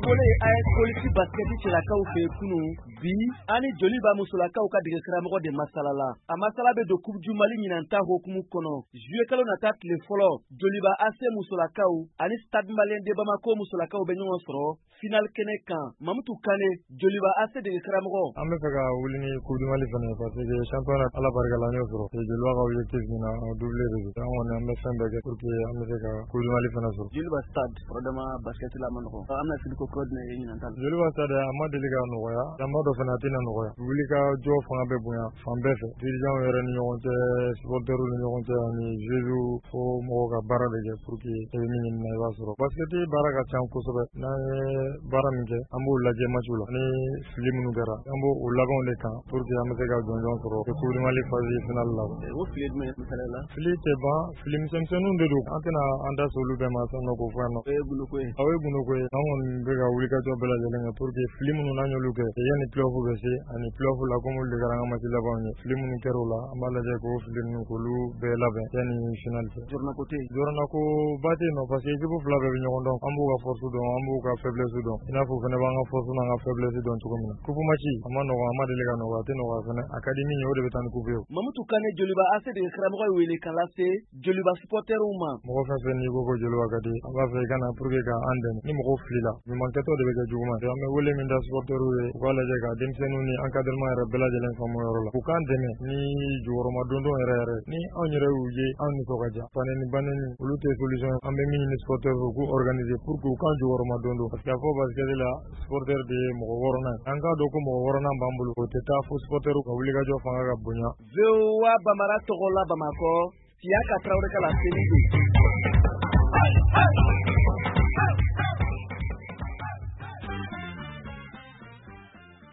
fɔlen AS Police basket cɛlakaw fɛ kunu bi ani Joliba musolakaw ka dege karamɔgɔ de masalala. A masala bɛ don Coupe du Mali ɲinanta hokumu kɔnɔ. Juillet kalo nata tile fɔlɔ Joliba AC musolakaw ani Stade Malien de Bamako musolakaw bɛ ɲɔgɔn sɔrɔ final kɛnɛ kan. Mamutu Kane Joliba AC dege karamɔgɔ. An bɛ fɛ ka wuli ni Coupe du Mali fana parce que championnat ala barika la an y'o sɔrɔ. Joliba ka objectif mina doublé de don. An kɔni an bɛ fɛn bɛɛ kɛ pour que an bɛ se ka Coupe du Mali fana sɔrɔ. Joliba Stade Frodama basket la ma nɔgɔ. An bɛna fili ko Claude ye ɲinanta. Joliba Stade a ma deli ka nɔgɔya. Lamba dɔ fana a tɛna nɔgɔya. Wuli ka jɔ fanga bɛ bonya fan bɛɛ fɛ. Dirigeants yɛrɛ ni ɲɔgɔn cɛ, supporters ni ɲɔgɔn cɛ ani joueurs fo mɔgɔw ka baara de kɛ pour que e bɛ min ɲinina i b'a sɔrɔ. Basket baara ka ca kosɛbɛ. N'an ye baara min kɛ an b'o lajɛ matchw la. Ni fili minnu kɛra an b'o labanw de kan pour que an bɛ se ka jɔnjɔn sɔrɔ Coupe du Mali phase finale la. O fili jumɛn misaliya la? Fili tɛ ban, fili misɛnninw de don. An tɛna an da se olu bɛɛ ma sisan nɔ k'o fɔ yan nɔ. O ye gunoko ye. O ye gunoko ye. An kɔni bɛ ka wulikajɔ bɛɛ lajɛlen kɛ pour que fili minnu n'an y'olu kɛ yanni playoff bɛ se ani playoff la comme olu de kɛra an ka match labanw ye. Fili minnu kɛra o la an b'a lajɛ k'o fili ninnu k'olu bɛɛ labɛn yanni finale cɛ. Jɔrɔnako tɛ yen. Jɔrɔnako ba tɛ yen nɔ parce que équipe fila bɛɛ bɛ ɲɔgɔn dɔn. An b'u ka force dɔn, an b'u ka faiblesse dɔn. I n'a fɔ fana b'an ka force n'an ka faiblesse dɔn cogo min na. Coupe match a ma nɔgɔ, a ma deli ka nɔgɔ, a tɛ nɔgɔ fana. A ka di min ye o de bɛ taa ni coupe ye. Mamutu Kane Joliba AC dege karamɔgɔ ye wele kan lase Joliba supporterw ma. Mɔgɔ fɛn fɛn n'i ko ko Joliba ka di an b'a fɛ i ka na pour que ka an dɛmɛ. Ni mɔgɔw filila ɲumankɛtɔ de bɛ kɛ juguman. An bɛ wele min da supporterw ye u k'a lajɛ ka denmisɛnninw ni encadrement yɛrɛ bɛɛ lajɛlen faamu yɔrɔ la. U k'an dɛmɛ ni jukɔrɔma dondon yɛrɛ ni anw yɛrɛ y'u ye anw nisɔndiya. Panɛni banɛni olu tɛ solution ye. An bɛ min ɲini supporters u k'u organiser pour que u k'an jukɔrɔma dondon parce que a fɔ basket la supporter de ye mɔgɔ wɔɔrɔnan. An k'a dɔn ko mɔgɔ wɔɔrɔnan b'an bolo o tɛ taa fo supporter ka wulikajɔ fanga ka bonya. VOA Bamara tɔgɔ la Bamakɔ Siaka Traoré ka la seli